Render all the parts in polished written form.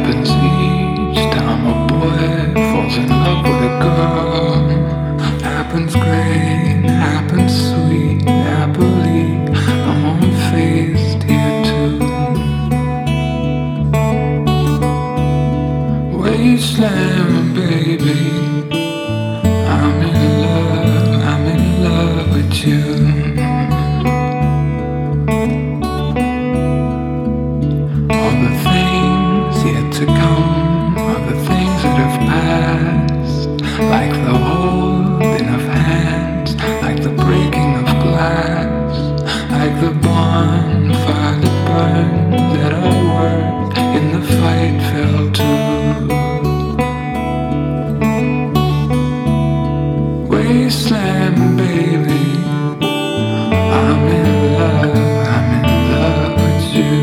happens each time a boy falls in love with a girl. Happens great, happens sweet, happily. I'm unfazed here too. Wasteland, baby. I'm in love with you. Yet to come are the things that have passed, like the holding of hands, like the breaking of glass, like the bonfire that burned that our work in the fight fell to. Wasteland, baby, I'm in love with you.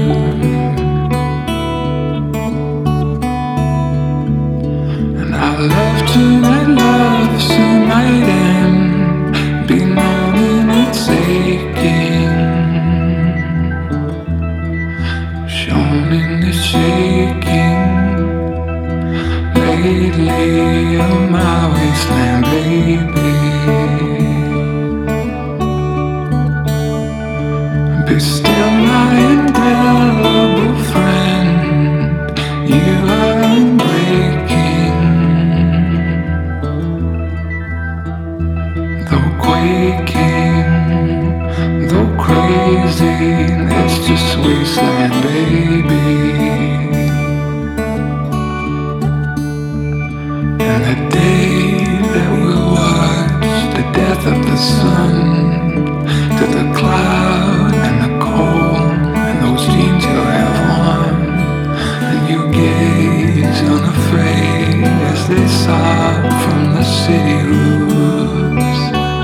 I love to let love soon might end, be known in its aching, shown in the shaking. Lately, you're my wasteland, baby. Be still my indelible friend. You are unbreaking. Though quaking, though crazy, it's just wasteland, baby. And the day that we'll watch the death of the sun, to the cloud and the cold, and those jeans you'll have on, and you gaze unafraid as they sob from the city roofs.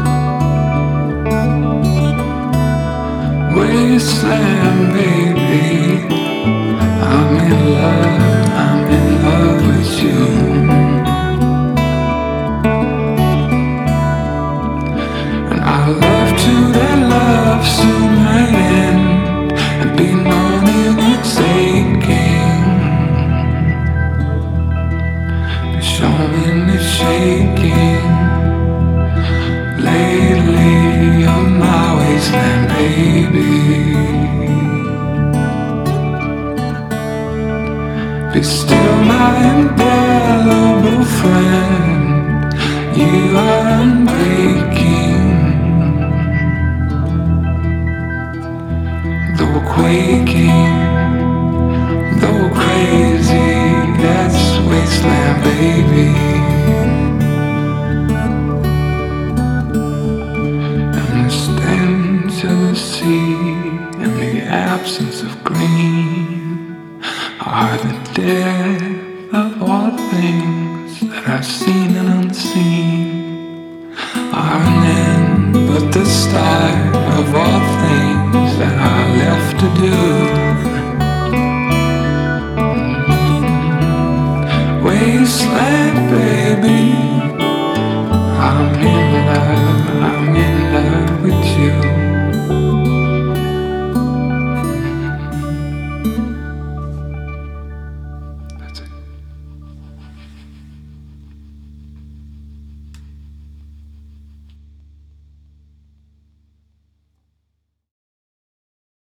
Wasteland, baby, I'm in love with you. And I love to that love soon might end, and be known in its aching, be shown in its shaking. Lately, you're my wasteland, baby. Be still my indelible friend. You are unbreaking. Though quaking, though crazy, that's wasteland, baby. To the sea and the absence of green are the death of all things that I've seen and unseen, are an end but the start of all things that are left to do. Wasteland, baby, I'm in